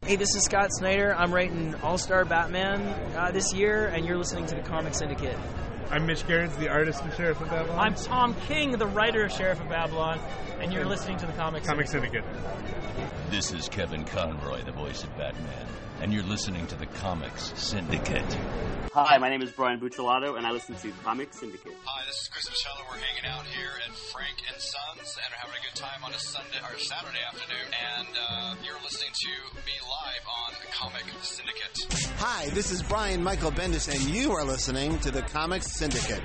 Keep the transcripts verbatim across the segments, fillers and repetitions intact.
Hey, this is Scott Snyder. I'm writing All-Star Batman uh, this year, and you're listening to the Comic Syndicate. I'm Mitch Gerrans, the artist and Sheriff of Babylon. I'm Tom King, the writer of Sheriff of Babylon, and you're and listening to the Comic, Comic Syndicate. Syndicate. This is Kevin Conroy, the voice of Batman, and you're listening to the Comics Syndicate. Hi, my name is Brian Buccellato, and I listen to Comic Syndicate. Hi, this is Chris Michello. We're hanging out here at Frank and Sons, and we're having a good time on a Sunday or Saturday afternoon. And uh, you're listening to me live on Comic Syndicate. Hi, this is Brian Michael Bendis, and you are listening to the Comic Syndicate.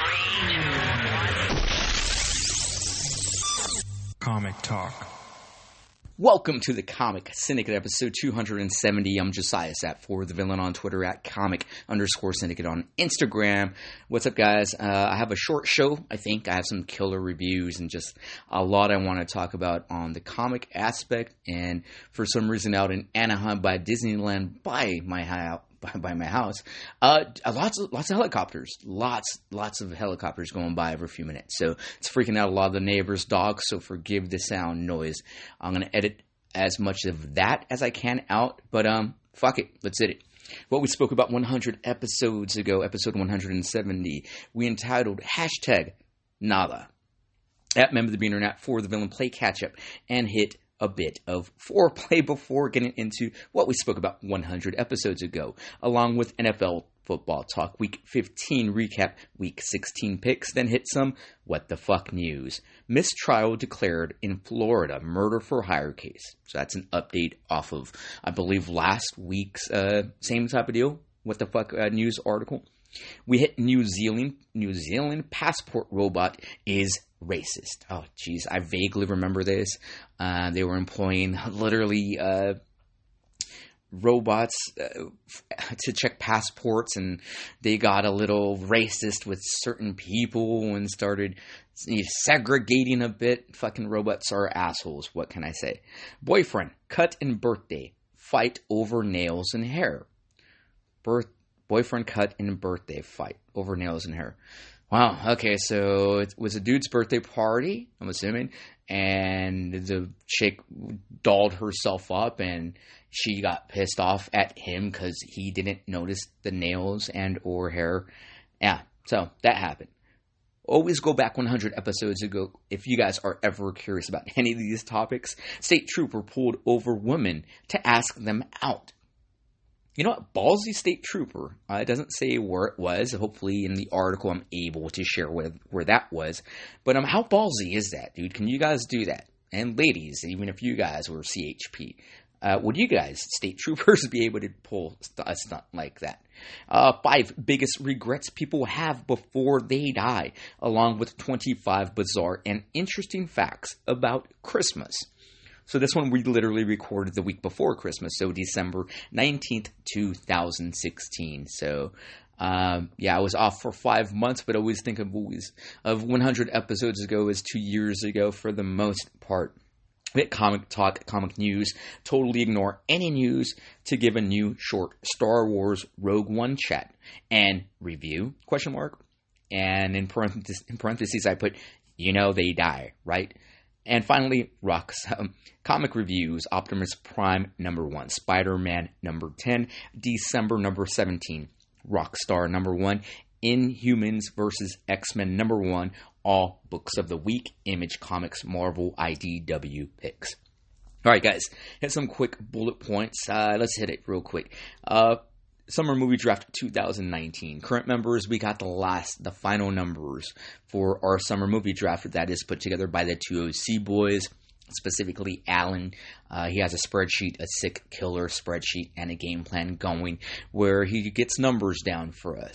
Comic Talk. Welcome to the Comic Syndicate, episode two hundred seventy. I'm Josiah Sapp for the villain on Twitter, at comic underscore syndicate on Instagram. What's up, guys? Uh, I have a short show, I think. I have some killer reviews and just a lot I want to talk about on the comic aspect. And for some reason, out in Anaheim by Disneyland, by my house, by, by my house, uh, lots of lots of helicopters, lots lots of helicopters going by every few minutes. So it's freaking out a lot of the neighbors' dogs. So forgive the sound noise. I'm gonna edit as much of that as I can out, but um, fuck it, let's hit it. What we spoke about one hundred episodes ago, episode one hundred seventy, we entitled hashtag Nada. At Member of the Internet for the villain play catch up and hit a bit of foreplay before getting into what we spoke about one hundred episodes ago, along with N F L football talk, week fifteen recap, week sixteen picks, then hit some what the fuck news. Mistrial declared in Florida, murder for hire case. So that's an update off of, I believe, last week's uh, same type of deal, what the fuck uh, news article. We hit New Zealand. New Zealand passport robot is racist. Oh, jeez, I vaguely remember this. Uh, they were employing literally uh, robots uh, to check passports, and they got a little racist with certain people and started you know, segregating a bit. Fucking robots are assholes. What can I say? Boyfriend cut in birthday fight over nails and hair. Birth. Boyfriend cut in birthday fight over nails and hair. Wow, okay, so it was a dude's birthday party, I'm assuming, and the chick dolled herself up, and she got pissed off at him because he didn't notice the nails and or hair. Yeah, so that happened. Always go back one hundred episodes ago if you guys are ever curious about any of these topics. State trooper pulled over women to ask them out. You know what? Ballsy state trooper. Uh, it doesn't say where it was. Hopefully in the article I'm able to share with where that was. But um, how ballsy is that, dude? Can you guys do that? And ladies, even if you guys were C H P, uh, would you guys, state troopers, be able to pull a stunt like that? Uh, five biggest regrets people have before they die, along with twenty-five bizarre and interesting facts about Christmas. So this one we literally recorded the week before Christmas, so December nineteenth, twenty sixteen. So, um, yeah, I was off for five months, but I always think of always of one hundred episodes ago as two years ago for the most part. We hit comic talk, comic news, totally ignore any news to give a new short Star Wars Rogue One chat and review, question mark. And in parentheses, in parentheses I put, you know they die, right? And finally, rocks, um, comic reviews, Optimus Prime number one, Spider-Man number ten, December number seventeen, Rockstar number one, Inhumans versus X-Men number one, all books of the week, Image Comics, Marvel, I D W picks. All right, guys, hit some quick bullet points. Uh, let's hit it real quick. Uh, Summer Movie Draft two thousand nineteen. Current members, we got the last, the final numbers for our Summer Movie Draft that is put together by the two O C boys, specifically Alan. Uh, he has a spreadsheet, a sick killer spreadsheet, and a game plan going where he gets numbers down for us.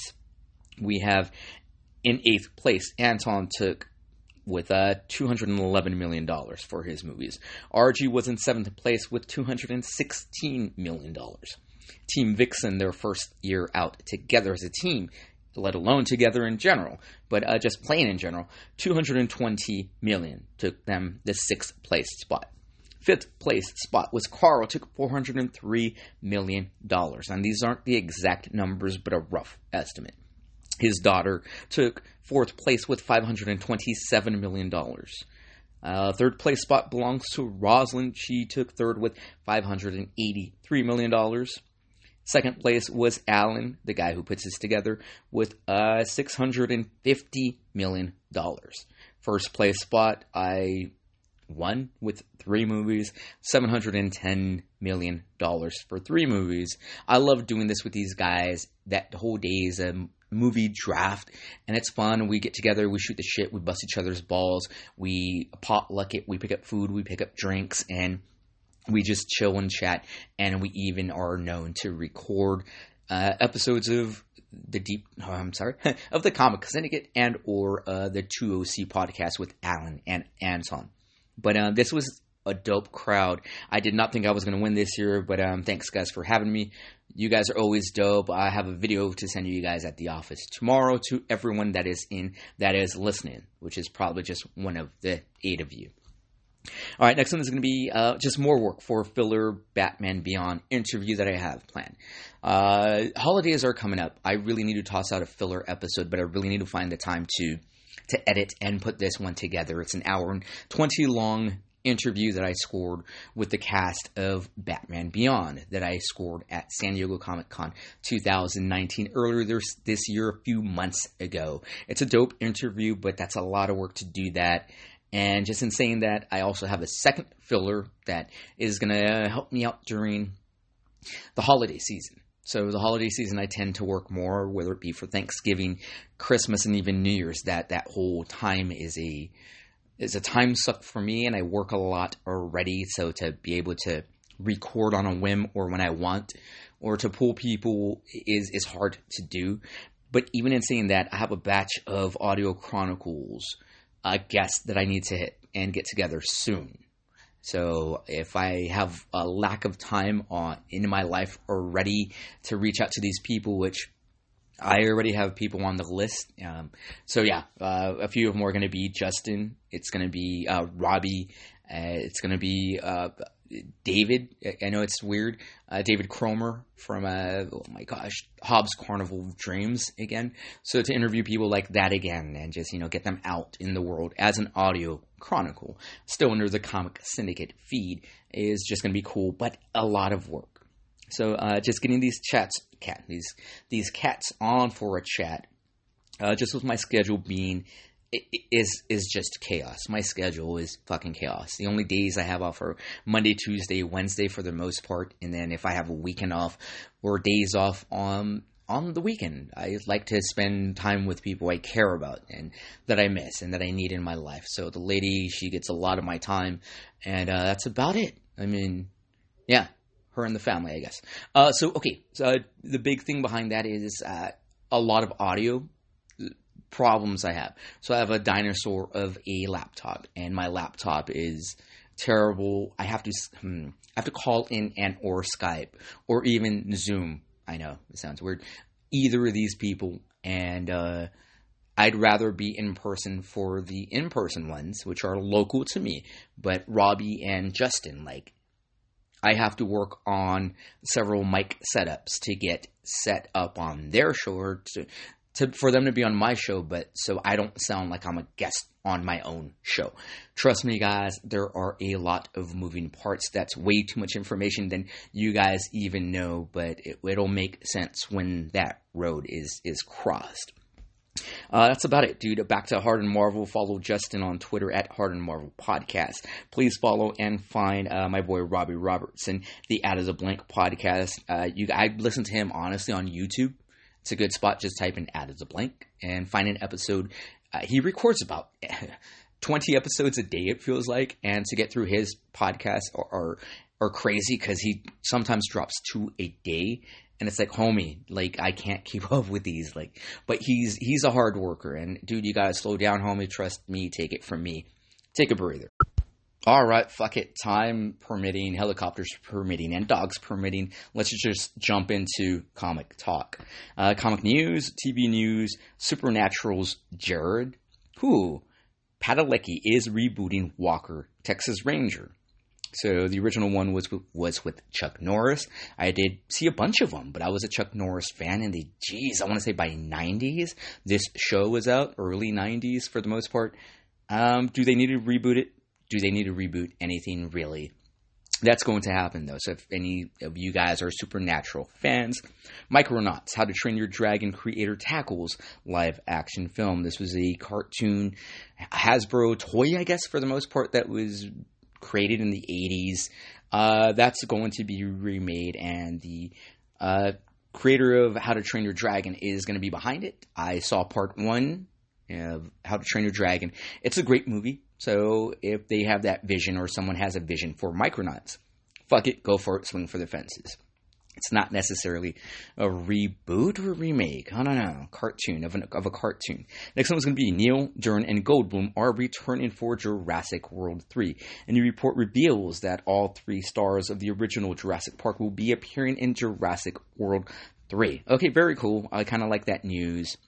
We have in eighth place, Anton took with uh, two hundred eleven million dollars for his movies. R G was in seventh place with two hundred sixteen million dollars. Team Vixen, their first year out together as a team, let alone together in general, but uh, just playing in general, two hundred twenty million dollars took them the sixth place spot. Fifth place spot was Carl, took four hundred three million dollars. And these aren't the exact numbers, but a rough estimate. His daughter took fourth place with five hundred twenty-seven million dollars. Uh, third place spot belongs to Rosalind. She took third with five hundred eighty-three million dollars. Second place was Alan, the guy who puts this together, with uh, six hundred fifty million dollars. First place spot, I won with three movies, seven hundred ten million dollars for three movies. I love doing this with these guys. That whole day is a movie draft, and it's fun. We get together, we shoot the shit, we bust each other's balls, we potluck it, we pick up food, we pick up drinks, and we just chill and chat, and we even are known to record uh, episodes of the deep, oh, I'm sorry, of the Comic Syndicate and or uh, the two O C podcast with Alan and Anton. But uh, this was a dope crowd. I did not think I was going to win this year, but um, thanks guys for having me. You guys are always dope. I have a video to send you guys at the office tomorrow to everyone that is in, that is listening, which is probably just one of the eight of you. All right, next one is going to be uh, just more work for filler Batman Beyond interview that I have planned. Uh, holidays are coming up. I really need to toss out a filler episode, but I really need to find the time to to edit and put this one together. It's an hour and twenty long interview that I scored with the cast of Batman Beyond that I scored at San Diego Comic Con twenty nineteen earlier this, this year, a few months ago. It's a dope interview, but that's a lot of work to do that. And just in saying that, I also have a second filler that is going to help me out during the holiday season. So the holiday season, I tend to work more, whether it be for Thanksgiving, Christmas, and even New Year's. That that whole time is a is a time suck for me, and I work a lot already. So to be able to record on a whim or when I want, or to pull people is is hard to do. But even in saying that, I have a batch of Audio Chronicles uh, guests that I need to hit and get together soon. So if I have a lack of time on in my life already to reach out to these people, which I already have people on the list. Um, so yeah, uh, a few of them are going to be Justin. It's going to be uh, Robbie. Uh, it's going to be uh, David. I know it's weird. Uh, David Cromer from, uh, oh my gosh, Hobbs Carnival of Dreams again. So to interview people like that again and just, you know, get them out in the world as an audio chronicle, still under the Comic Syndicate feed, is just going to be cool, but a lot of work. So uh, just getting these chats, cat, these these cats on for a chat, uh, just with my schedule being, is is just chaos. My schedule is fucking chaos. The only days I have off are Monday, Tuesday, Wednesday for the most part, and then if I have a weekend off or days off on on the weekend, I like to spend time with people I care about and that I miss and that I need in my life. So the lady, she gets a lot of my time, and uh, that's about it. I mean, yeah. Her and the family, I guess. Uh, so, okay. So uh, the big thing behind that is uh, a lot of audio problems I have. So I have a dinosaur of a laptop, and my laptop is terrible. I have to hmm, I have to call in and or Skype or even Zoom. I know it sounds weird. Either of these people, and uh, I'd rather be in person for the in person ones, which are local to me. But Robbie and Justin, like, I have to work on several mic setups to get set up on their show or to, to for them to be on my show, but so I don't sound like I'm a guest on my own show. Trust me, guys, there are a lot of moving parts. That's way too much information than you guys even know, but it, it'll make sense when that road is is crossed. Uh, that's about it, dude. Back to Hard and Marvel. Follow Justin on Twitter at Hard and Marvel Podcast. Please follow and find uh, my boy Robbie Robertson, the Out of the Blank Podcast. Uh, you, I listen to him honestly on YouTube. It's a good spot. Just type in Out of the Blank and find an episode. Uh, he records about twenty episodes a day, it feels like, and to get through his podcast are are, are crazy because he sometimes drops two a day. And it's like, homie, like, I can't keep up with these, like, but he's, he's a hard worker, and dude, you gotta slow down, homie, trust me, take it from me, take a breather. Alright, fuck it, time permitting, helicopters permitting, and dogs permitting, let's just jump into comic talk. Uh, comic news, T V news, Supernatural's Jared, who, Padalecki is rebooting Walker, Texas Ranger. So the original one was was with Chuck Norris. I did see a bunch of them, but I was a Chuck Norris fan in the, geez, I want to say by nineties. This show was out, early nineties for the most part. Um, do they need to reboot it? do they need to reboot anything really? That's going to happen, though. So if any of you guys are Supernatural fans, Micronauts, How to Train Your Dragon creator tackles live-action film. This was a cartoon Hasbro toy, I guess, for the most part, that was created in the eighties. Uh, that's going to be remade, and the uh, creator of How to Train Your Dragon is going to be behind it. I saw part one of How to Train Your Dragon. It's a great movie. So if they have that vision, or someone has a vision for Micronauts, fuck it, go for it, swing for the fences. It's not necessarily a reboot or a remake. I don't know. Cartoon of, an, of a cartoon. Next one is going to be Neil, Dern, and Goldblum are returning for Jurassic World three. A new report reveals that all three stars of the original Jurassic Park will be appearing in Jurassic World three. Okay, very cool. I kind of like that news.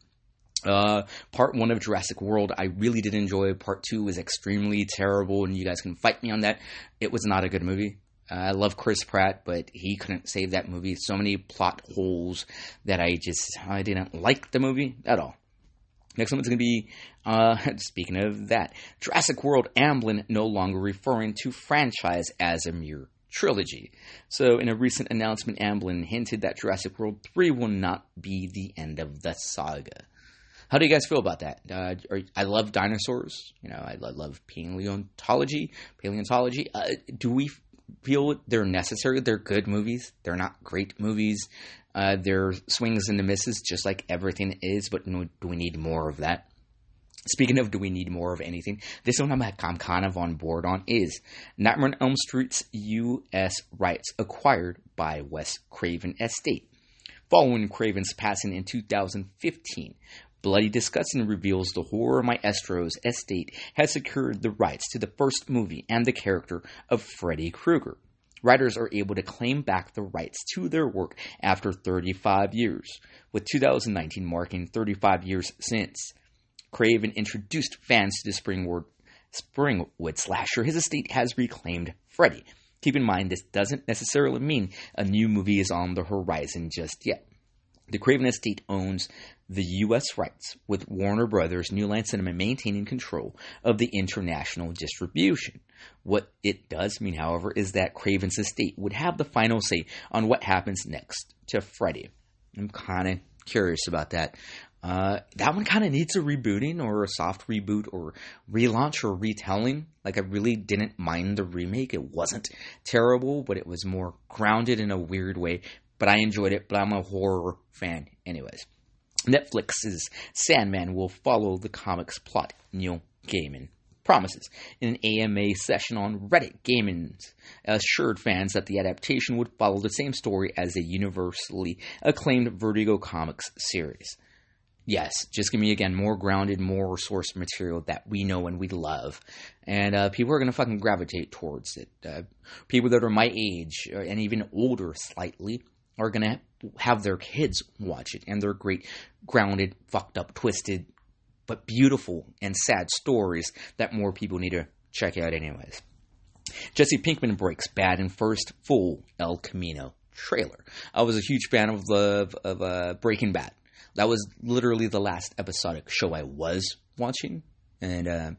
Uh, part one of Jurassic World, I really did enjoy. Part two was extremely terrible, and you guys can fight me on that. It was not a good movie. Uh, I love Chris Pratt, but he couldn't save that movie. So many plot holes that I just, I didn't like the movie at all. Next one is going to be, uh, speaking of that, Jurassic World Amblin no longer referring to franchise as a mere trilogy. So in a recent announcement, Amblin hinted that Jurassic World three will not be the end of the saga. How do you guys feel about that? Uh, are, I love dinosaurs. You know, I, I love paleontology. Paleontology. Uh, do we feel they're necessary? They're good movies. They're not great movies. Uh, they're swings and misses, just like everything is. But no, do we need more of that? Speaking of, do we need more of anything? This one I'm, I'm kind of on board on is Nightmare on Elm Street's U S rights acquired by Wes Craven Estate. Following Craven's passing in two thousand fifteen, Bloody Disgusting reveals the horror maestro's estate has secured the rights to the first movie and the character of Freddy Krueger. Writers are able to claim back the rights to their work after thirty-five years, with two thousand nineteen marking thirty-five years since Craven introduced fans to the Springwood, Springwood slasher. His estate has reclaimed Freddy. Keep in mind, this doesn't necessarily mean a new movie is on the horizon just yet. The Craven Estate owns the U S rights, with Warner Brothers New Line Cinema maintaining control of the international distribution. What it does mean, however, is that Craven's estate would have the final say on what happens next to Freddy. I'm kind of curious about that. Uh, that one kind of needs a rebooting, or a soft reboot, or relaunch, or retelling. Like, I really didn't mind the remake. It wasn't terrible, but it was more grounded in a weird way. But I enjoyed it, but I'm a horror fan anyways. Netflix's Sandman will follow the comic's plot, Neil Gaiman promises. In an A M A session on Reddit, Gaiman assured fans that the adaptation would follow the same story as a universally acclaimed Vertigo Comics series. Yes, just give me, again, more grounded, more source material that we know and we love. And uh, people are going to fucking gravitate towards it. Uh, people that are my age, and even older slightly, are going to have their kids watch it. And they're great, grounded, fucked up, twisted, but beautiful and sad stories that more people need to check out anyways. Jesse Pinkman breaks bad in first full El Camino trailer. I was a huge fan of, of, of uh, Breaking Bad. That was literally the last episodic show I was watching. And uh,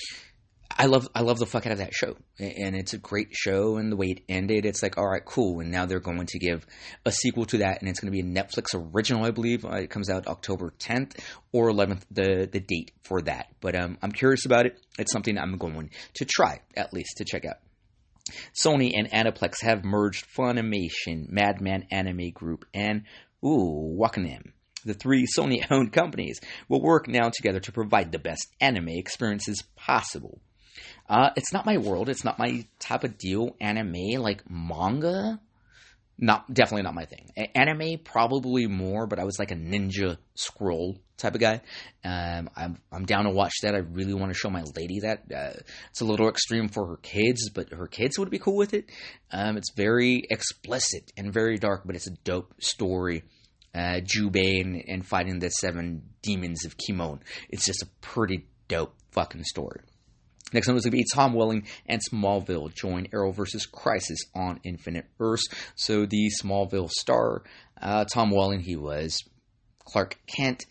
I love I love the fuck out of that show. And it's a great show, and the way it ended, it's like, all right, cool. And now they're going to give a sequel to that, and it's going to be a Netflix original, I believe. Uh, it comes out October tenth or eleventh, the, the date for that. But um, I'm curious about it. It's something I'm going to try, at least, to check out. Sony and Aniplex have merged Funimation, Madman Anime Group, and, ooh, Wakanim. The three Sony-owned companies will work now together to provide the best anime experiences possible. Uh, it's not my world. It's not my type of deal. Anime, like manga, not definitely not my thing. A- anime, probably more, but I was like a Ninja Scroll type of guy. Um, I'm I'm down to watch that. I really want to show my lady that. Uh, it's a little extreme for her kids, but her kids would be cool with it. Um, it's very explicit and very dark, but it's a dope story. Uh, Jubei and, and fighting the seven demons of Kimon. It's just a pretty dope fucking story. Next one was going to be Tom Welling and Smallville join Arrowverse's Crisis on Infinite Earths. So the Smallville star, uh, Tom Welling, he was Clark Kent.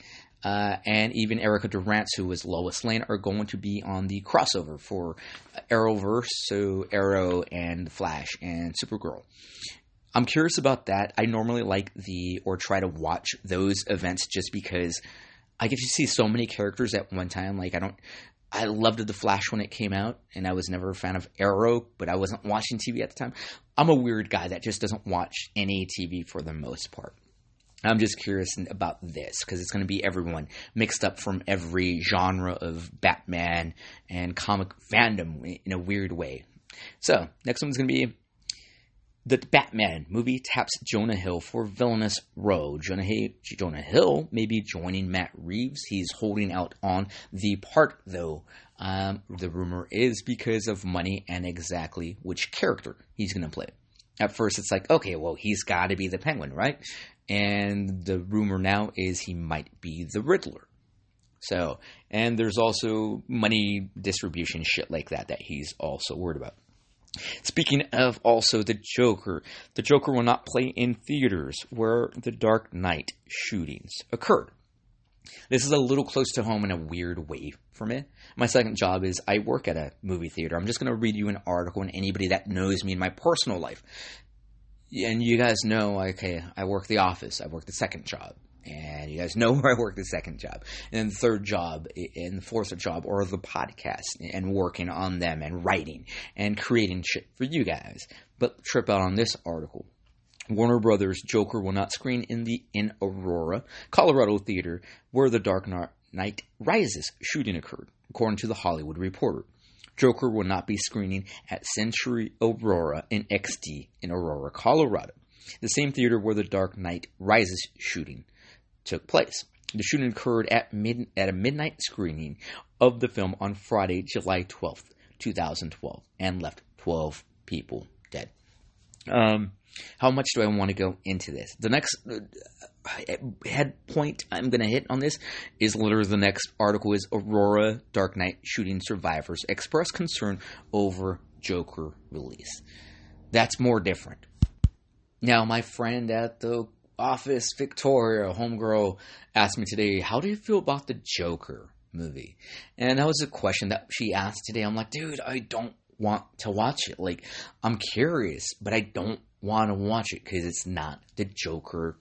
Uh, and even Erica Durance, who was Lois Lane, are going to be on the crossover for Arrowverse, so Arrow and Flash and Supergirl. I'm curious about that. I normally like the, or try to watch those events just because I get to see so many characters at one time. Like, I don't, I loved The Flash when it came out, and I was never a fan of Arrow, but I wasn't watching T V at the time. I'm a weird guy that just doesn't watch any T V for the most part. I'm just curious about this because it's going to be everyone mixed up from every genre of Batman and comic fandom in a weird way. So, next one's going to be the Batman movie taps Jonah Hill for villainous role. Jonah, Hay- Jonah Hill may be joining Matt Reeves. He's holding out on the part, though. Um, the rumor is because of money and exactly which character he's going to play. At first, it's like, okay, well, he's got to be the Penguin, right? And the rumor now is he might be the Riddler. So, and there's also money distribution shit like that that he's also worried about. Speaking of also the Joker, the Joker will not play in theaters where the Dark Knight shootings occurred. This is a little close to home in a weird way for me. My second job is I work at a movie theater. I'm just going to read you an article, and anybody that knows me in my personal life, and you guys know, okay, I work the office. I work the second job. And you guys know where I work the second job. And then the third job and the fourth job are the podcast and working on them and writing and creating shit for you guys. But trip out on this article. Warner Brothers' Joker will not screen in the in Aurora, Colorado theater where the Dark Knight Rises shooting occurred, according to the Hollywood Reporter. Joker will not be screening at Century Aurora in X D in Aurora, Colorado, the same theater where the Dark Knight Rises shooting took place. The shooting occurred at mid at a midnight screening of the film on Friday, July twelfth, twenty twelve, and left twelve people dead. Um, how much do I want to go into this? The next uh, head point I'm going to hit on this is literally the next article is Aurora Dark Knight shooting survivors express concern over Joker release. That's more different. Now, my friend at the office, Victoria, homegirl, asked me today, how do you feel about the Joker movie? And that was a question that she asked today. I'm like, dude, I don't want to watch it. Like, I'm curious, but I don't want to watch it because it's not the Joker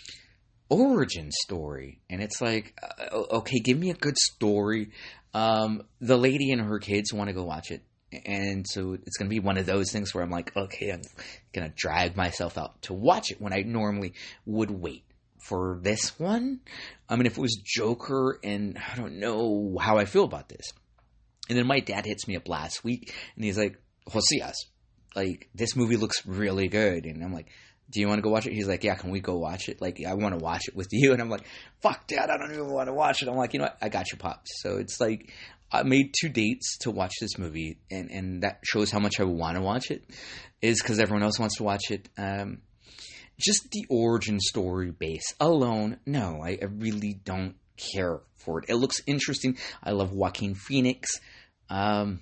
origin story. And it's like, uh, okay, give me a good story. Um, the lady and her kids want to go watch it. And so it's going to be one of those things where I'm like, okay, I'm going to drag myself out to watch it when I normally would wait for this one. I mean, if it was Joker, and I don't know how I feel about this. And then my dad hits me up last week, and he's like, Josias, like, this movie looks really good. And I'm like, do you want to go watch it? He's like, yeah, can we go watch it? Like, I want to watch it with you. And I'm like, fuck, Dad, I don't even want to watch it. I'm like, you know what? I got you, Pops. So it's like, I made two dates to watch this movie, and, and that shows how much I want to watch it, is because everyone else wants to watch it. Um, just the origin story base alone, no, I, I really don't care for it. It looks interesting. I love Joaquin Phoenix. Um,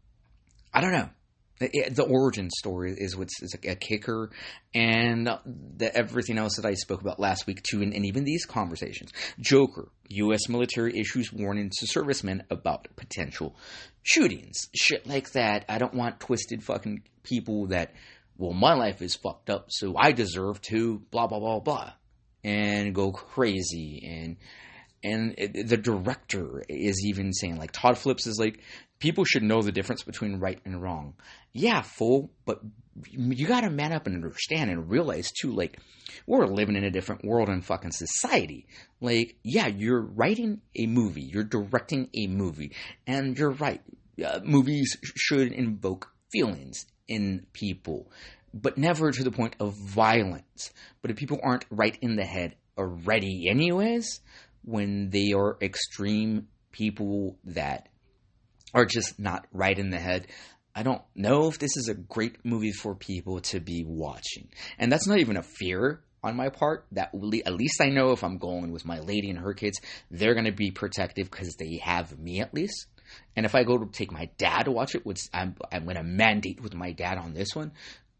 I don't know. The, the origin story is what's is a kicker, and the, everything else that I spoke about last week too, and, and even these conversations. Joker, U S military issues warning to servicemen about potential shootings. Shit like that. I don't want twisted fucking people that, well, my life is fucked up, so I deserve to blah, blah, blah, blah, and go crazy. And and it, the director is even saying, like, Todd Phillips is like, people should know the difference between right and wrong. Yeah, fool, but you gotta man up and understand and realize, too, like, we're living in a different world and fucking society. Like, yeah, you're writing a movie, you're directing a movie, and you're right. Uh, movies should invoke feelings in people, but never to the point of violence. But if people aren't right in the head already anyways, when they are extreme people that are just not right in the head, I don't know if this is a great movie for people to be watching. And that's not even a fear on my part. That at least I know if I'm going with my lady and her kids, they're going to be protective because they have me at least. And if I go to take my dad to watch it, which I'm, I'm going to mandate with my dad on this one,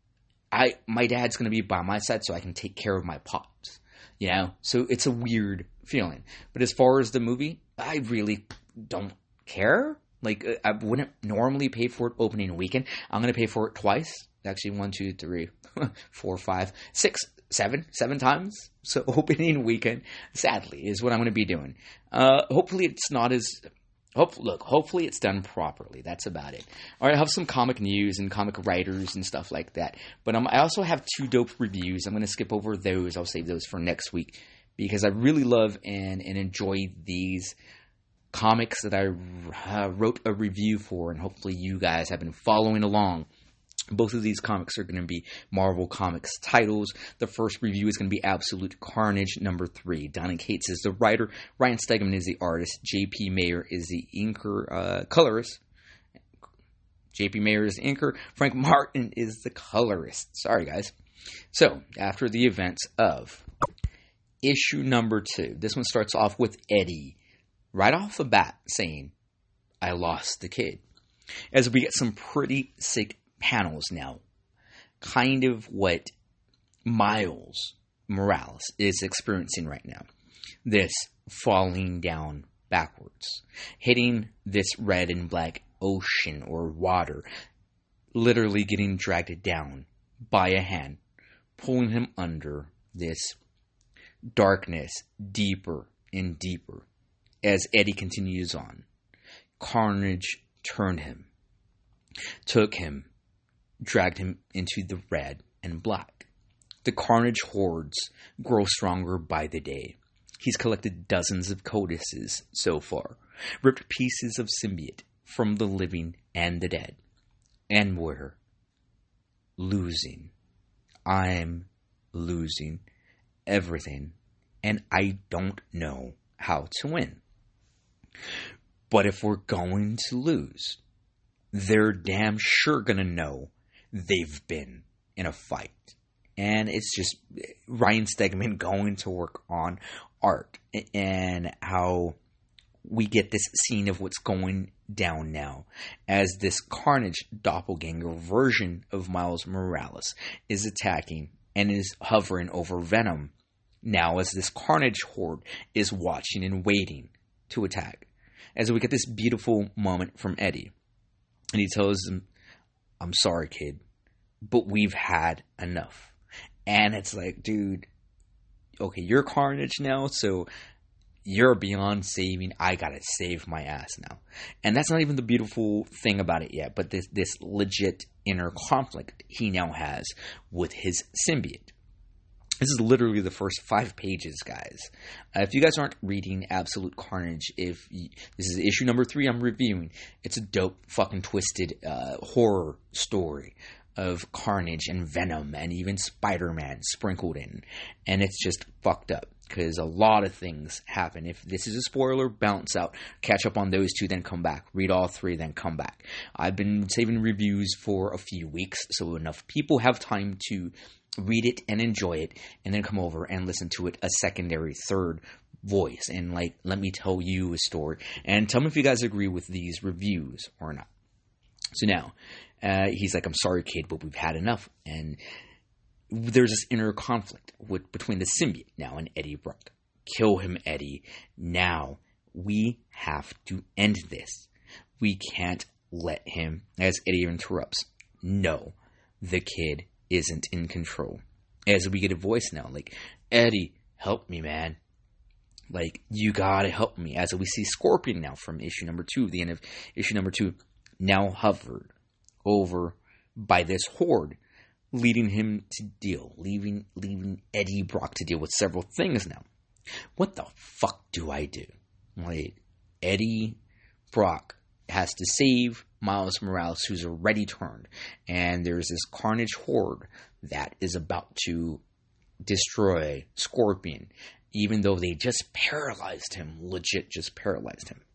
I my dad's going to be by my side so I can take care of my pops. You know? So it's a weird feeling. But as far as the movie, I really don't care. Like, I wouldn't normally pay for it opening weekend. I'm going to pay for it twice. Actually, one, two, three, four, five, six, seven, seven times. So opening weekend, sadly, is what I'm going to be doing. Uh, hopefully it's not as... Hope, look, hopefully it's done properly. That's about it. All right, I have some comic news and comic writers and stuff like that. But um, I also have two dope reviews. I'm going to skip over those. I'll save those for next week because I really love and, and enjoy these comics that I uh, wrote a review for, and hopefully you guys have been following along. Both of these comics are going to be Marvel Comics titles. The first review is going to be Absolute Carnage number three. Donny Cates is the writer. Ryan Stegman is the artist. J P. Mayer is the inker, uh, colorist. J P. Mayer is the inker. Frank Martin is the colorist. Sorry, guys. So, after the events of issue number two, this one starts off with Eddie right off the bat saying, I lost the kid. As we get some pretty sick panels now, kind of what Miles Morales is experiencing right now. This falling down backwards, hitting this red and black ocean or water, literally getting dragged down by a hand, pulling him under this darkness deeper and deeper. As Eddie continues on, Carnage turned him, took him, dragged him into the red and black. The Carnage hordes grow stronger by the day. He's collected dozens of codices so far, ripped pieces of symbiote from the living and the dead. And we're losing. I'm losing everything, and I don't know how to win. But if we're going to lose, they're damn sure gonna know they've been in a fight. And it's just Ryan Stegman going to work on art and how we get this scene of what's going down now as this Carnage doppelganger version of Miles Morales is attacking and is hovering over Venom now as this Carnage horde is watching and waiting to attack. As we get this beautiful moment from Eddie, and he tells him, I'm sorry, kid, but we've had enough. And it's like, dude, okay, you're Carnage now, so you're beyond saving. I gotta save my ass now. And that's not even the beautiful thing about it yet, but this, this legit inner conflict he now has with his symbiote. This is literally the first five pages, guys. Uh, if you guys aren't reading Absolute Carnage, if you, this is issue number three I'm reviewing, it's a dope, fucking twisted uh, horror story of Carnage and Venom and even Spider-Man sprinkled in. And it's just fucked up because a lot of things happen. If this is a spoiler, bounce out, catch up on those two, then come back. Read all three, then come back. I've been saving reviews for a few weeks, so enough people have time to read it and enjoy it, and then come over and listen to it a secondary, third voice, and like, let me tell you a story, and tell me if you guys agree with these reviews or not. So now, uh, he's like, I'm sorry, kid, but we've had enough, and there's this inner conflict with, between the symbiote now and Eddie Brock. Kill him, Eddie. Now, we have to end this. We can't let him, as Eddie interrupts, no, the kid isn't in control. As we get a voice now, like, Eddie, help me, man. Like, you gotta help me. As we see Scorpion now from issue number two, the end of issue number two, now hovered over by this horde, leading him to deal, leaving, leaving Eddie Brock to deal with several things now. What the fuck do I do? Like, Eddie Brock has to save Miles Morales, who's already turned, and there's this Carnage horde that is about to destroy Scorpion, even though they just paralyzed him, legit just paralyzed him.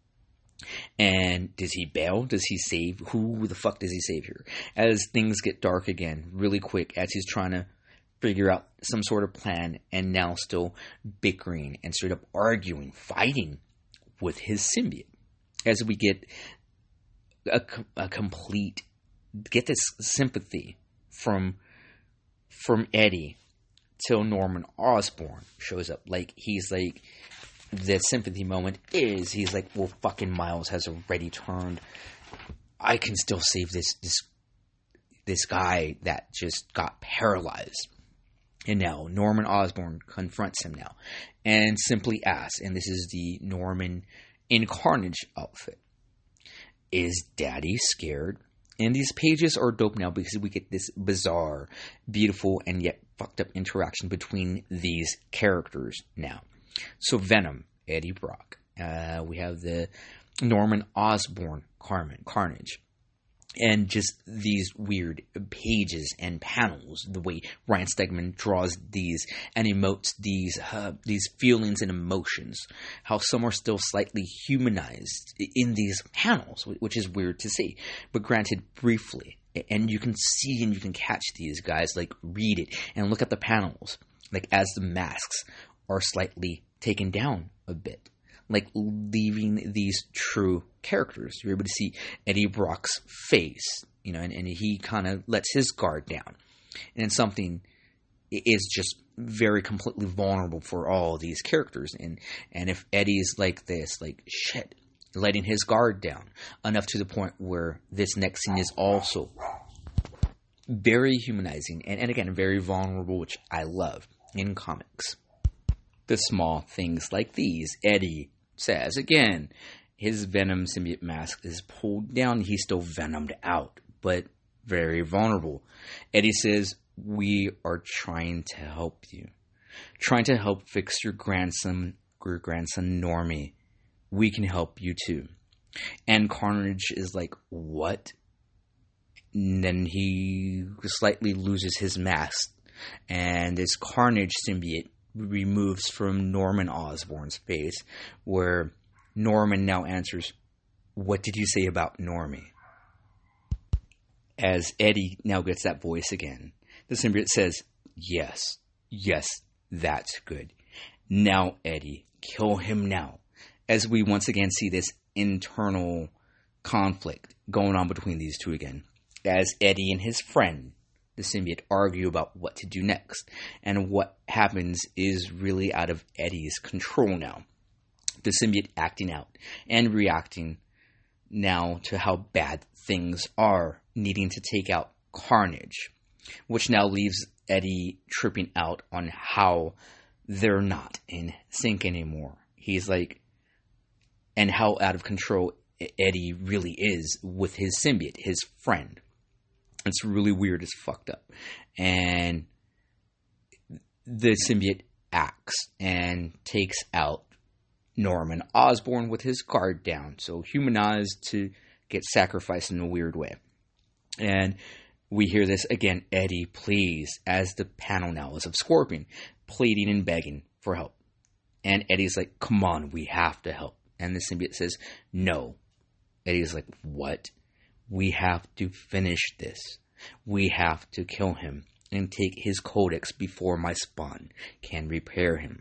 And does he bail? Does he save? Who the fuck does he save here? As things get dark again, really quick, as he's trying to figure out some sort of plan, and now still bickering and straight up arguing, fighting with his symbiote. As we get A, a complete, get this sympathy from from Eddie till Norman Osborn shows up. Like, he's like, the sympathy moment is he's like, well, fucking Miles has already turned. I can still save this this this guy that just got paralyzed. And now Norman Osborn confronts him now and simply asks, and this is the Norman in Carnage outfit, is Daddy scared? And these pages are dope now because we get this bizarre, beautiful, and yet fucked up interaction between these characters now. So Venom, Eddie Brock. Uh, we have the Norman Osborn Carmen, Carnage. And just these weird pages and panels, the way Ryan Stegman draws these and emotes these uh, these feelings and emotions, how some are still slightly humanized in these panels, which is weird to see. But granted, briefly, and you can see and you can catch these guys, like, read it and look at the panels, like, as the masks are slightly taken down a bit, like leaving these true characters. You're able to see Eddie Brock's face, you know, and, and he kind of lets his guard down. And something is just very completely vulnerable for all these characters. And, and if Eddie's like this, like, shit, letting his guard down enough to the point where this next scene is also very humanizing and, and again, very vulnerable, which I love in comics. The small things like these. Eddie says, again, his Venom symbiote mask is pulled down. He's still venomed out, but very vulnerable. Eddie says, we are trying to help you. Trying to help fix your grandson, your grandson Normie. We can help you too. And Carnage is like, what? And then he slightly loses his mask. And this Carnage symbiote removes from Norman Osborn's face, where Norman now answers, what did you say about Normie? As Eddie now gets that voice again, the symbiote says, yes, yes, that's good. Now, Eddie, kill him now. As we once again see this internal conflict going on between these two again. As Eddie and his friend, the symbiote, argue about what to do next. And what happens is really out of Eddie's control now. The symbiote acting out and reacting now to how bad things are, needing to take out Carnage, which now leaves Eddie tripping out on how they're not in sync anymore. He's like, and how out of control Eddie really is with his symbiote, his friend. It's really weird. It's fucked up. And the symbiote acts and takes out Norman Osborn with his guard down. So humanized to get sacrificed in a weird way. And we hear this again, Eddie, please, as the panel now is of Scorpion, pleading and begging for help. And Eddie's like, come on, we have to help. And the symbiote says, no. Eddie's like, what? We have to finish this. We have to kill him and take his codex before my spawn can repair him.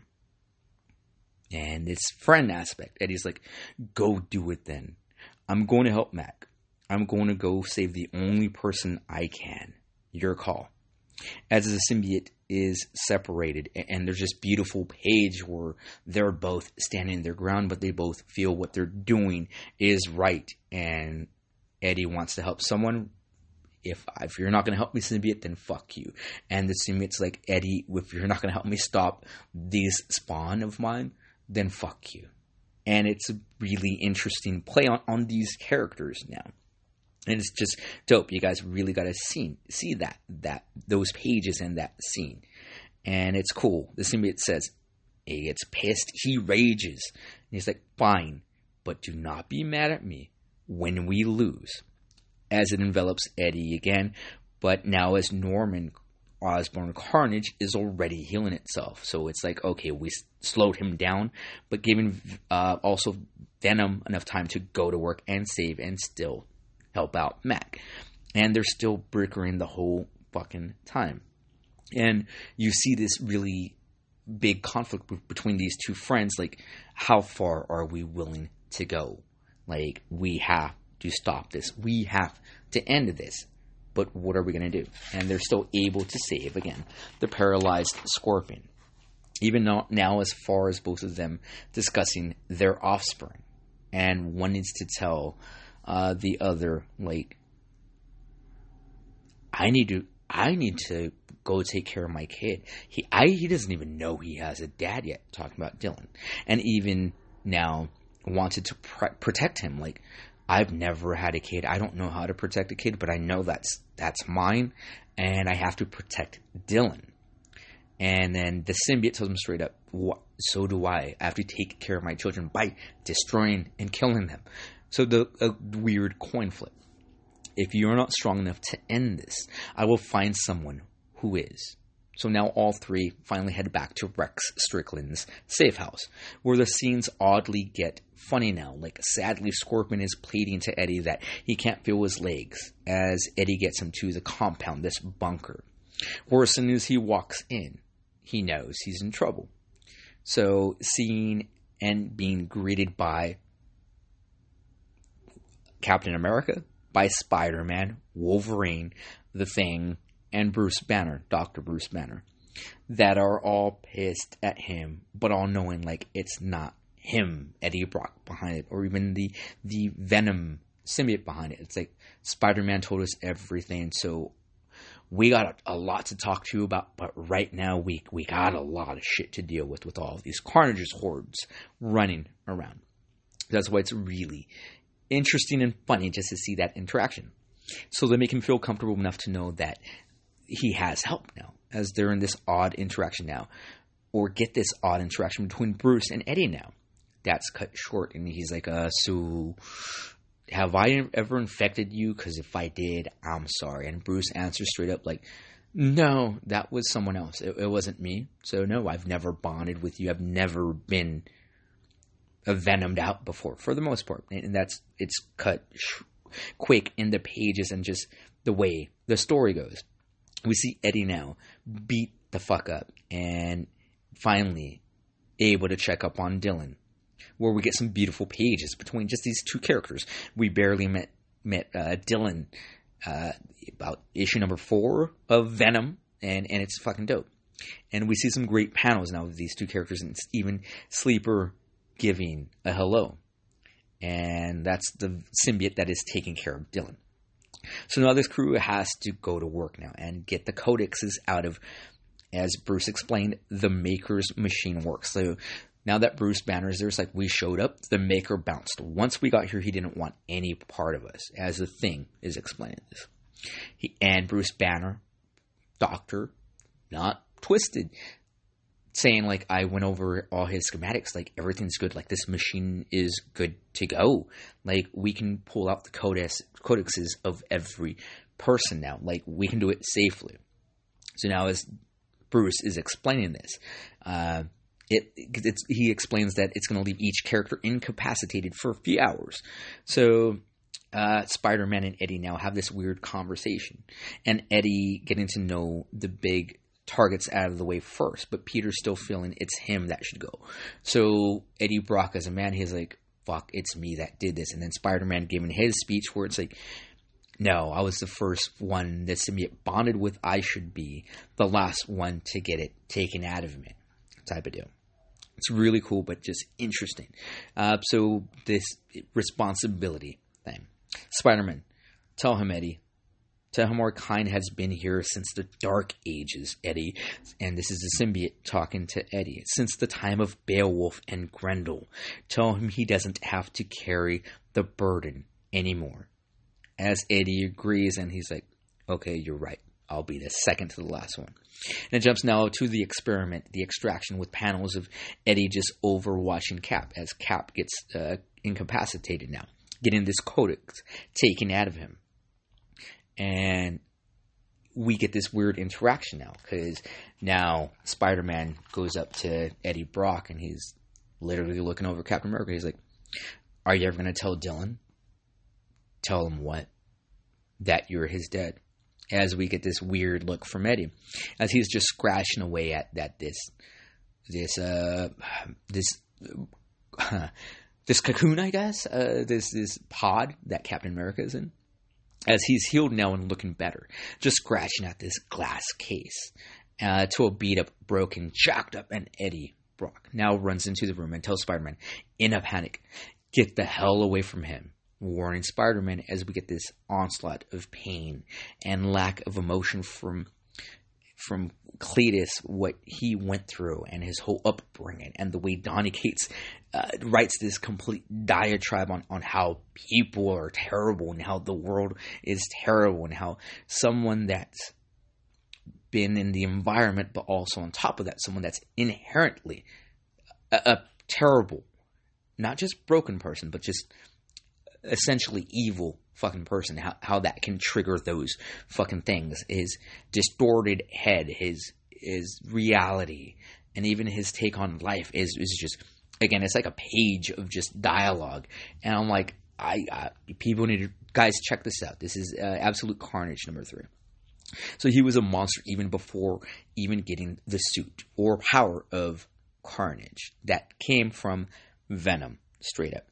And this friend aspect, Eddie's like, go do it then. I'm going to help Mac. I'm going to go save the only person I can. Your call. As the symbiote is separated, and there's this beautiful page where they're both standing their ground, but they both feel what they're doing is right. And Eddie wants to help someone. If if you're not going to help me, symbiote, then fuck you. And the symbiote's like, Eddie, if you're not going to help me stop this spawn of mine, then fuck you. And it's a really interesting play on, on these characters now. And it's just dope. You guys really got to see, see that, that, those pages and that scene. And it's cool. The symbiote says, he gets pissed. He rages. And he's like, fine, but do not be mad at me when we lose. As it envelops Eddie again, but now as Norman Osborn Carnage is already healing itself. So it's like, okay, we slowed him down, but giving uh, also Venom enough time to go to work and save and still help out Mac. And they're still bickering the whole fucking time. And you see this really big conflict b- between these two friends. Like, how far are we willing to go? Like, we have to stop this. We have to end this. But what are we going to do? And they're still able to save, again, the paralyzed Scorpion. even now, now as far as both of them discussing their offspring. And one needs to tell uh, the other, like, I need to, I need to go take care of my kid. He, I, he doesn't even know he has a dad yet, talking about Dylan. And even now wanted to pr- protect him. Like, I've never had a kid. I don't know how to protect a kid, but I know that's, that's mine. And I have to protect Dylan. And then the symbiote tells him straight up, so do I. I have to take care of my children by destroying and killing them. So the a weird coin flip. If you're not strong enough to end this, I will find someone who is. So now all three finally head back to Rex Strickland's safe house, where the scenes oddly get funny now. Like, sadly, Scorpion is pleading to Eddie that he can't feel his legs, as Eddie gets him to the compound, this bunker. Or as soon as he walks in, he knows he's in trouble. So, seeing and being greeted by Captain America, by Spider-Man, Wolverine, The Thing, and Bruce Banner, Doctor Bruce Banner, that are all pissed at him, but all knowing, like, it's not him, Eddie Brock, behind it, or even the the Venom symbiote behind it. It's like, Spider-Man told us everything, so we got a, a lot to talk to you about, but right now we we got a lot of shit to deal with, with all of these Carnage's hordes running around. That's why it's really interesting and funny just to see that interaction. So they make him feel comfortable enough to know that he has help now, as they're in this odd interaction now, or get this odd interaction between Bruce and Eddie now. That's cut short, and he's like, uh, so have I ever infected you? Because if I did, I'm sorry. And Bruce answers straight up like, no, that was someone else. It, it wasn't me. So no, I've never bonded with you. I've never been venomed out before, for the most part. And that's, it's cut sh- quick in the pages and just the way the story goes. We see Eddie now beat the fuck up and finally able to check up on Dylan, where we get some beautiful pages between just these two characters. We barely met met uh, Dylan uh, about issue number four of Venom, and, and it's fucking dope. And we see some great panels now of these two characters, and it's even Sleeper giving a hello. And that's the symbiote that is taking care of Dylan. So now this crew has to go to work now and get the codexes out of, as Bruce explained, the Maker's machine works. So now that Bruce Banner is there, it's like, we showed up, the Maker bounced. Once we got here, he didn't want any part of us, as the Thing is explaining this. He, and Bruce Banner, Doctor, not Twisted, saying, like, I went over all his schematics, like, everything's good, like, this machine is good to go. Like, we can pull out the codex, codexes of every person now. Like, we can do it safely. So now as Bruce is explaining this, uh, it it's, he explains that it's going to leave each character incapacitated for a few hours. So uh, Spider-Man and Eddie now have this weird conversation. And Eddie getting to know the big targets out of the way first, but Peter's still feeling it's him that should go. So Eddie Brock, as a man, he's like, fuck, it's me that did this. And then Spider-Man giving his speech where it's like, no, I was the first one that symbiote bonded with. I should be the last one to get it taken out of me, type of deal. It's really cool, but just interesting. Uh, so this responsibility thing. Spider-Man, tell him, Eddie. Tell him our kind has been here since the Dark Ages, Eddie. And this is the symbiote talking to Eddie. Since the time of Beowulf and Grendel. Tell him he doesn't have to carry the burden anymore. As Eddie agrees, and he's like, okay, you're right. I'll be the second to the last one. And it jumps now to the experiment, the extraction, with panels of Eddie just overwatching Cap, as Cap gets uh, incapacitated now, getting this codex taken out of him. And we get this weird interaction now, because now Spider-Man goes up to Eddie Brock, and he's literally looking over Captain America. He's like, are you ever going to tell Dylan? Tell him what? That you're his dad. As we get this weird look from Eddie, as he's just scratching away at that this this uh this uh, this cocoon, I guess, uh, this this pod that Captain America is in. As he's healed now and looking better, just scratching at this glass case, uh, to a beat-up, broken, jacked up, and Eddie Brock now runs into the room and tells Spider-Man, in a panic, get the hell away from him, warning Spider-Man as we get this onslaught of pain and lack of emotion from from Cletus, what he went through and his whole upbringing, and the way Donny Cates uh, writes this complete diatribe on, on how people are terrible and how the world is terrible and how someone that's been in the environment, but also on top of that, someone that's inherently a, a terrible, not just broken person, but just essentially evil fucking person, how, how that can trigger those fucking things, his distorted head, his his reality, and even his take on life is, is just, again, it's like a page of just dialogue, and I'm like, I, I people need to, guys, check this out. This is uh, Absolute Carnage number three. So he was a monster even before even getting the suit or power of Carnage that came from Venom, straight up.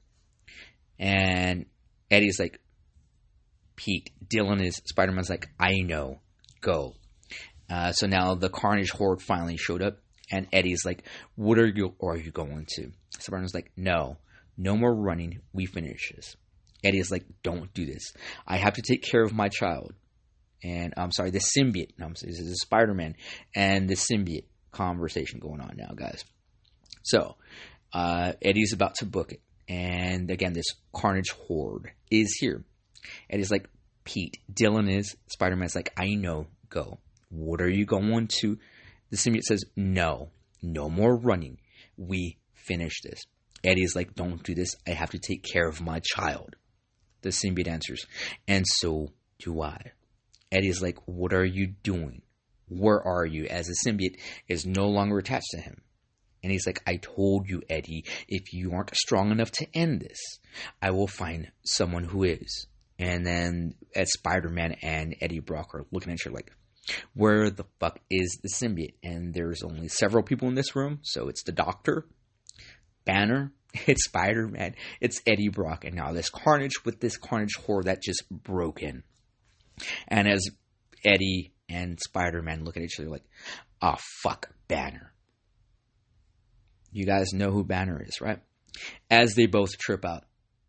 And Eddie's like, Pete, Dylan is, Spider-Man's like, I know, go. Uh, so now the Carnage Horde finally showed up, and Eddie's like, what are you, or are you going to? Spider-Man's like, no, no more running, we finish this. Eddie's like, don't do this. I have to take care of my child. And I'm sorry, the symbiote, no, I'm sorry, this is Spider-Man and the symbiote conversation going on now, guys. So, uh, Eddie's about to book it. And again, this Carnage Horde is here. Eddie's like, Pete, Dylan is, Spider-Man's like, I know, go. What are you going to? The symbiote says, no, no more running. We finish this. Eddie's like, don't do this. I have to take care of my child. The symbiote answers, and so do I. Eddie's like, what are you doing? Where are you? As the symbiote is no longer attached to him. And he's like, I told you, Eddie, if you aren't strong enough to end this, I will find someone who is. And then as Spider-Man and Eddie Brock are looking at each other like, where the fuck is the symbiote? And there's only several people in this room. So it's the Doctor, Banner, it's Spider-Man, it's Eddie Brock. And now this Carnage with this Carnage Horde that just broke in. And as Eddie and Spider-Man look at each other like, oh, fuck, Banner. You guys know who Banner is, right? As they both trip out.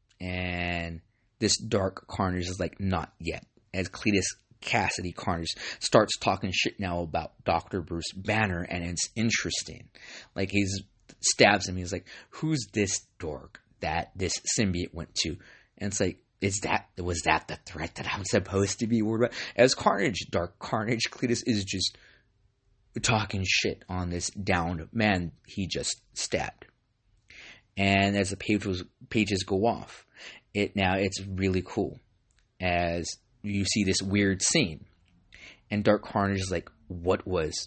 And this dark Carnage is like, not yet. As Cletus Cassidy Carnage starts talking shit now about Doctor Bruce Banner. And it's interesting. Like, he stabs him. He's like, who's this dork that this symbiote went to? And it's like, Is that, was that the threat that I'm supposed to be worried about? As Carnage, Dark Carnage, Cletus is just talking shit on this downed man he just stabbed. And as the page was, pages go off, it now it's really cool. As you see this weird scene. And Dark Carnage is like, what was?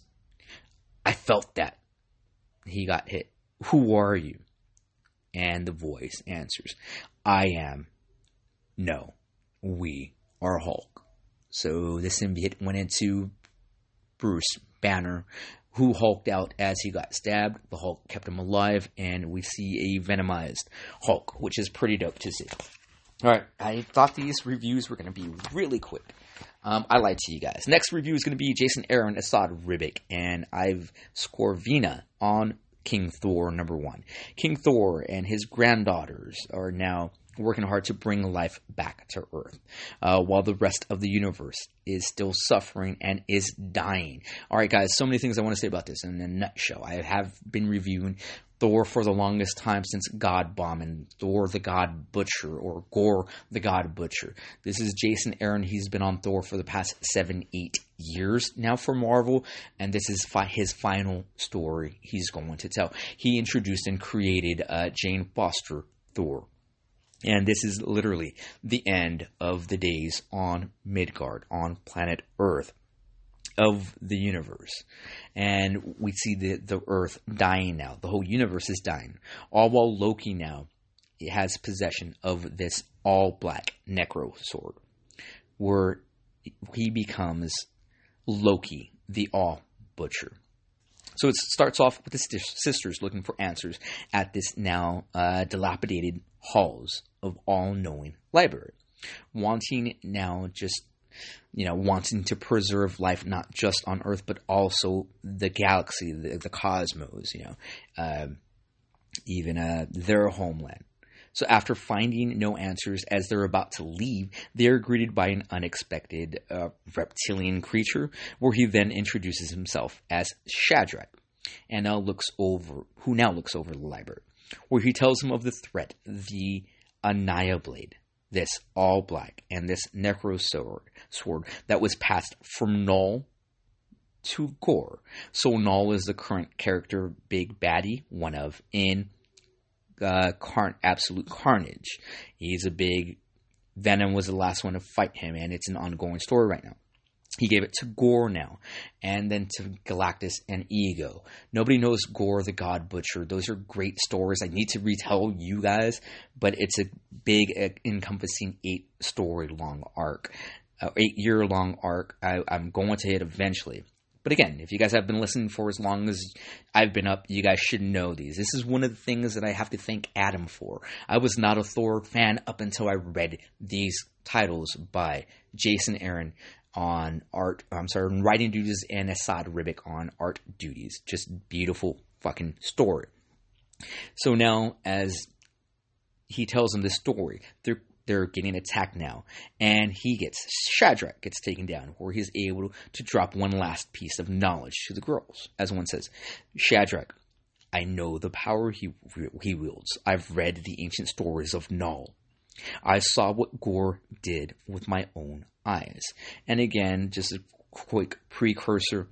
I felt that. He got hit. Who are you? And the voice answers, I am. No, we are Hulk. So the symbiote went into Bruce Banner, who hulked out as he got stabbed. The Hulk kept him alive, and we see a venomized Hulk, which is pretty dope to see. Alright, I thought these reviews were going to be really quick. Um, I lied to you guys. Next review is going to be Jason Aaron, Assad Ribic, and Ive Scorvina on King Thor number one. King Thor and his granddaughters are now working hard to bring life back to Earth, uh, while the rest of the universe is still suffering and is dying. All right, guys, so many things I want to say about this in a nutshell. I have been reviewing Thor for the longest time since God Bomb and Thor the God Butcher, or Gore the God Butcher. This is Jason Aaron. He's been on Thor for the past seven, eight years now for Marvel, and this is fi- his final story he's going to tell. He introduced and created uh, Jane Foster Thor. And this is literally the end of the days on Midgard, on planet Earth, of the universe. And we see the, the Earth dying now. The whole universe is dying. All while Loki now has possession of this all-black Necro sword, where he becomes Loki, the All-Butcher. So it starts off with the sisters looking for answers at this now uh, dilapidated halls of all-knowing library, wanting now just you know, wanting to preserve life not just on Earth, but also the galaxy, the, the cosmos, you know, uh, even uh, their homeland. So after finding no answers as they're about to leave, they're greeted by an unexpected uh, reptilian creature, where he then introduces himself as Shadrach, and now looks over, who now looks over the library, where he tells him of the threat, the Annihilablade, this all black, and this necro sword, sword that was passed from Null to Gore. So Null is the current character, big baddie, one of, in Uh, Car- Absolute Carnage. He's a big... Venom was the last one to fight him, and it's an ongoing story right now. He gave it to Gore now, and then to Galactus and Ego. Nobody knows Gore the God Butcher. Those are great stories. I need to retell you guys, but it's a big, uh, encompassing eight-story-long arc. Uh, eight-year-long arc. I, I'm going to hit eventually. But again, if you guys have been listening for as long as I've been up, you guys should know these. This is one of the things that I have to thank Adam for. I was not a Thor fan up until I read these titles by Jason Aaron on art, I'm sorry, on writing duties, and Assad Ribic on art duties. Just beautiful fucking story. So now, as he tells them this story, they're They're getting attacked now, and he gets, Shadrach gets taken down, where he's able to drop one last piece of knowledge to the girls. As one says, Shadrach, I know the power he he wields. I've read the ancient stories of Null. I saw what Gore did with my own eyes. And again, just a quick precursor,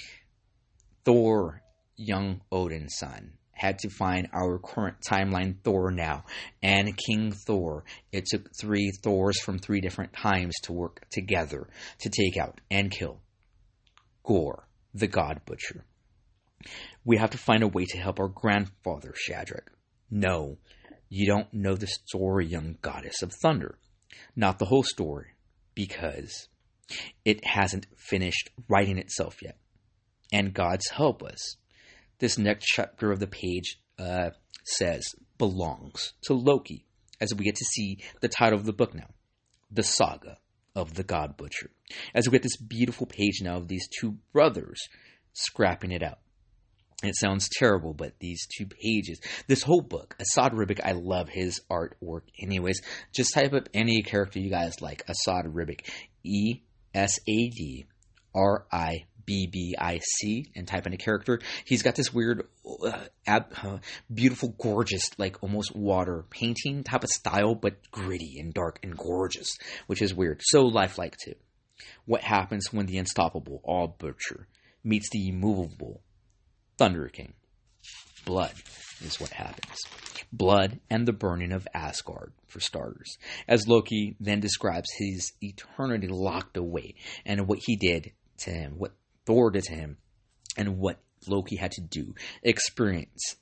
Thor, young Odin's son, had to find our current timeline Thor now, and King Thor. It took three Thors from three different times to work together to take out and kill Gore, the God Butcher. We have to find a way to help our grandfather, Shadrach. No, you don't know the story, young goddess of thunder. Not the whole story, because it hasn't finished writing itself yet. And gods help us. This next chapter of the page uh, says, belongs to Loki, as we get to see the title of the book now, The Saga of the God Butcher. As we get this beautiful page now of these two brothers scrapping it out. And it sounds terrible, but these two pages, this whole book, Assad Ribic, I love his artwork anyways. Just type up any character you guys like, Assad Ribic, E S A D R I B B I C, and type in a character. He's got this weird, uh, ab, uh, beautiful, gorgeous, like almost water painting type of style, but gritty and dark and gorgeous, which is weird. So lifelike too. What happens when the unstoppable All Butcher meets the immovable Thunder King? Blood is what happens. Blood and the burning of Asgard, for starters. As Loki then describes his eternity locked away, and what he did to him, what Thor did to him, and what Loki had to do, experience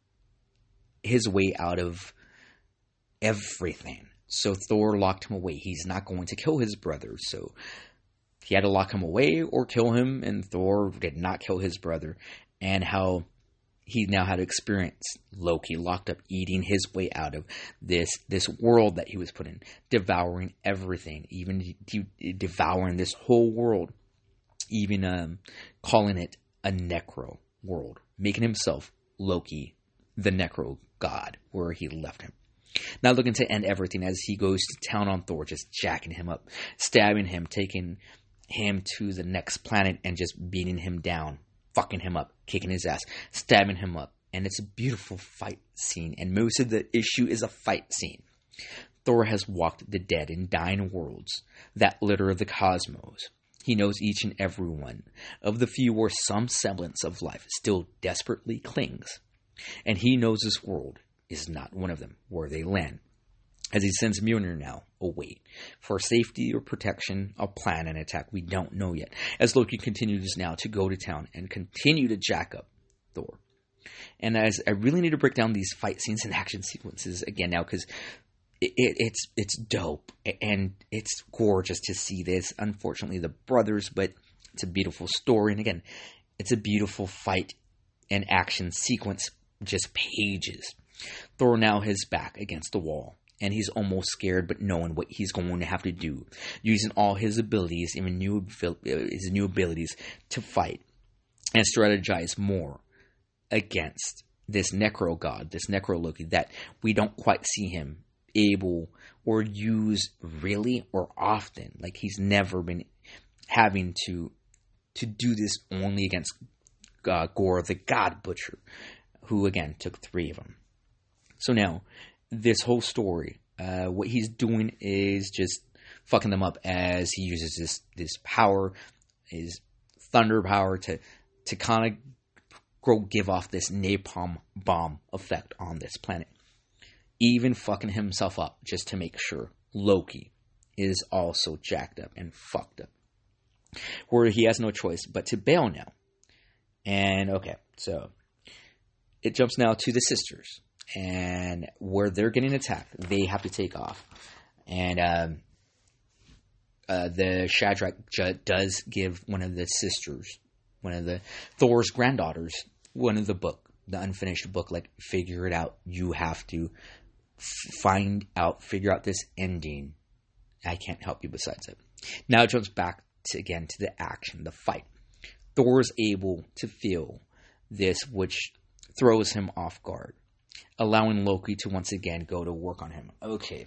his way out of everything. So Thor locked him away. He's not going to kill his brother, so he had to lock him away or kill him, and Thor did not kill his brother. And how he now had to experience Loki locked up, eating his way out of this this world that he was put in, devouring everything, even de- devouring this whole world, even um, calling it a necro world, making himself Loki, the necro god, where he left him. Now looking to end everything as he goes to town on Thor, just jacking him up, stabbing him, taking him to the next planet, and just beating him down, fucking him up, kicking his ass, stabbing him up. And it's a beautiful fight scene, and most of the issue is a fight scene. Thor has walked the dead and dying worlds that litter the cosmos. He knows each and every one of the few where some semblance of life still desperately clings. And he knows this world is not one of them, where they land. As he sends Mjolnir now away for safety or protection, a plan and attack we don't know yet. As Loki continues now to go to town and continue to jack up Thor. And as I really need to break down these fight scenes and action sequences again now, because it, it, it's it's dope and it's gorgeous to see this. Unfortunately, the brothers, but it's a beautiful story. And again, it's a beautiful fight and action sequence, just pages. Thor now his back against the wall, and he's almost scared, but knowing what he's going to have to do, using all his abilities, even new his new abilities to fight and strategize more against this Necro God, this Necro Loki, that we don't quite see him able or use really or often. Like, he's never been having to to do this only against uh, Gorr, the God Butcher, who again took three of them. So now, this whole story, uh, what he's doing is just fucking them up as he uses this this power, his thunder power, to to kind of go give off this napalm bomb effect on this planet. Even fucking himself up just to make sure Loki is also jacked up and fucked up, where he has no choice but to bail now. And okay, so it jumps now to the sisters, and where they're getting attacked, they have to take off. And um, uh, the Shadrach j- does give one of the sisters, one of the Thor's granddaughters, one of the book, the unfinished book, like, figure it out. You have to f- find out, figure out this ending. I can't help you besides it. Now it jumps back to, again, to the action, the fight. Thor's able to feel this, which throws him off guard, allowing Loki to once again go to work on him. Okay.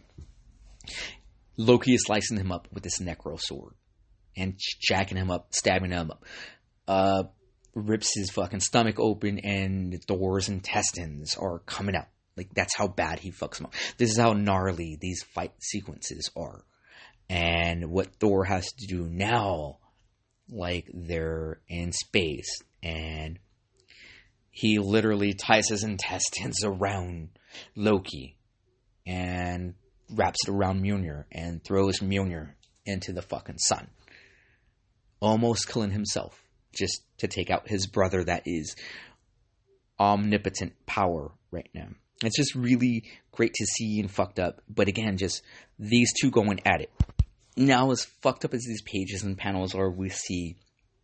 Loki is slicing him up with this Necro sword and jacking him up, stabbing him up. Uh, rips his fucking stomach open, and Thor's intestines are coming out. Like, that's how bad he fucks him up. This is how gnarly these fight sequences are. And what Thor has to do now, like, they're in space, and he literally ties his intestines around Loki and wraps it around Mjolnir and throws Mjolnir into the fucking sun, almost killing himself just to take out his brother that is omnipotent power right now. It's just really great to see and fucked up, but again, just these two going at it. Now, as fucked up as these pages and panels are, we see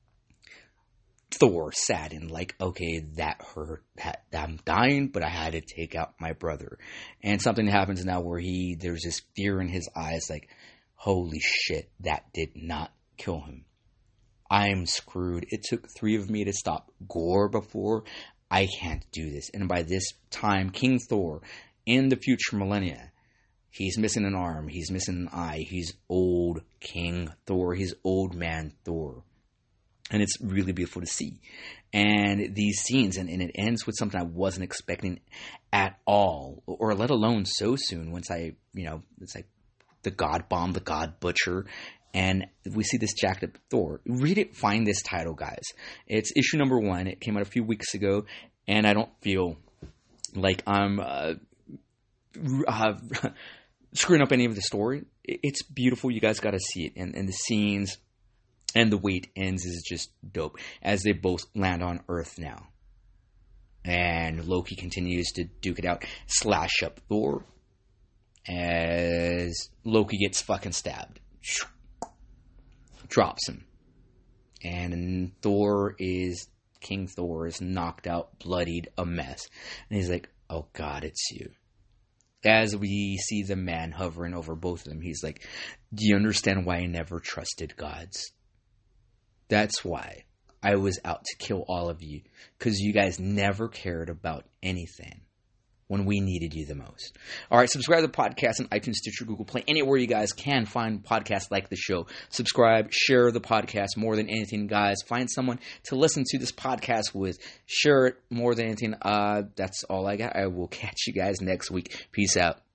Thor sad and like, okay, that hurt, that, I'm dying, but I had to take out my brother. And something happens now where he, there's this fear in his eyes, like, holy shit, that did not kill him. I'm screwed. It took three of me to stop Gorr before. I can't do this. And by this time, King Thor, in the future millennia, he's missing an arm. He's missing an eye. He's old King Thor. He's old man Thor. And it's really beautiful to see. And these scenes, and, and it ends with something I wasn't expecting at all, or let alone so soon. Once I, you know, it's like the God Bomb, the God Butcher, and we see this jacked up Thor. Read it, find this title, guys. It's issue number one. It came out a few weeks ago, and I don't feel like I'm uh, uh, screwing up any of the story. It's beautiful. You guys got to see it, and, and the scenes and the way it ends is just dope, as they both land on Earth now. And Loki continues to duke it out, slash up Thor, as Loki gets fucking stabbed. Drops him. And Thor is, King Thor is knocked out, bloodied, a mess. And he's like, oh God, it's you. As we see the man hovering over both of them, he's like, do you understand why I never trusted gods? That's why I was out to kill all of you, because you guys never cared about anything when we needed you the most. All right, subscribe to the podcast on iTunes, Stitcher, Google Play, anywhere you guys can find podcasts like the show. Subscribe, share the podcast more than anything, guys. Find someone to listen to this podcast with. Share it more than anything. Uh, that's all I got. I will catch you guys next week. Peace out.